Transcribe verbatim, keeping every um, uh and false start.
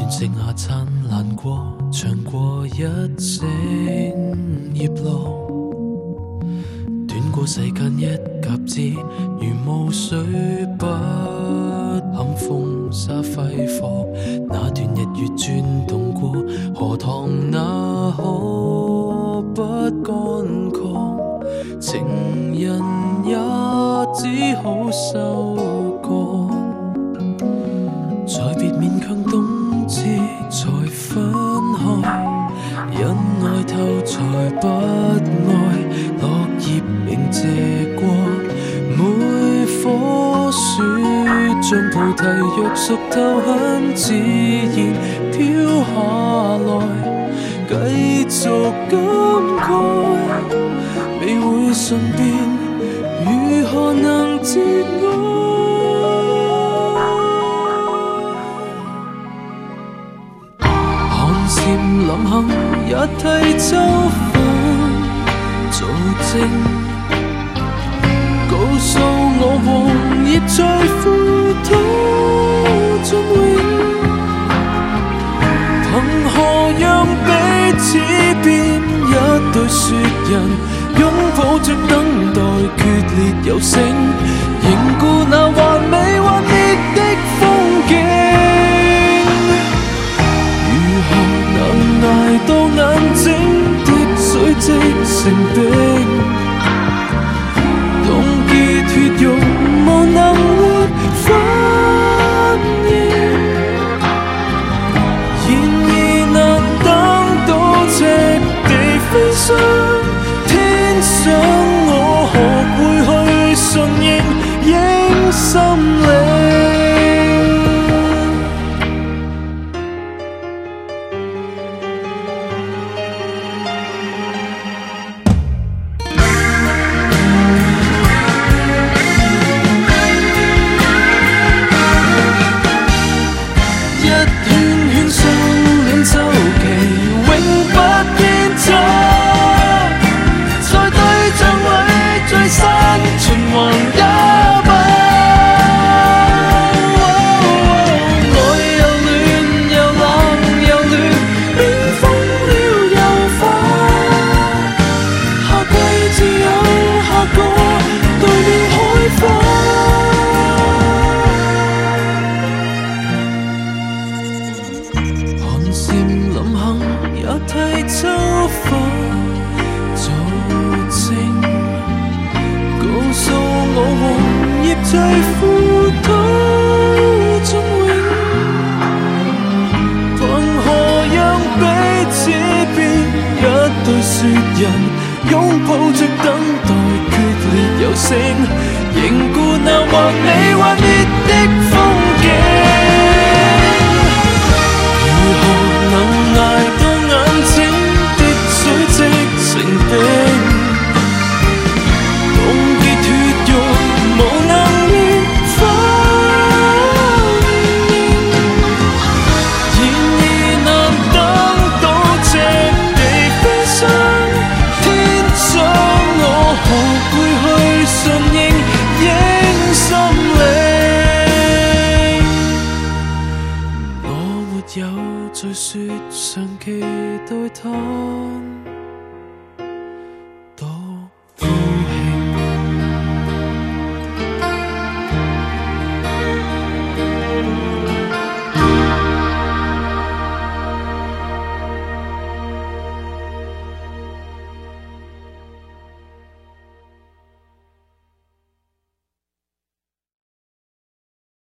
剩下灿烂过，长过一整叶路，短过世间一甲子，如雾水不堪风沙挥霍。那段日月转动过，荷塘那可不干涸？情人也只好收割。在别勉强冬至才分开，因爱透才不爱，落叶鸣谢过，每棵树像菩提若熟透，很自然飘下來，繼續感慨，未會順便，如何能節哀？漸臨行也替秋風做證，告訴我黃葉在枯土盡永，憑何讓彼此變一對雪人，擁抱着等待決裂有聲，凝固那還未幻滅的風景。捱到眼睛的水積成冰，凍結血肉無能力反應，然而難等到赤地飛翔，天想我學會去順應應心領。替秋風做證，告訴我黃葉在枯土盡永，憑何讓彼此變一對雪人，擁抱着等待決裂有聲，凝固那還未幻滅的風景。如何能捱到眼睛的水積成冰，凍結血肉無能力反應，然而難等到赤地飛翔，天想我學會去順應應心領，我沒有在雪上期待他。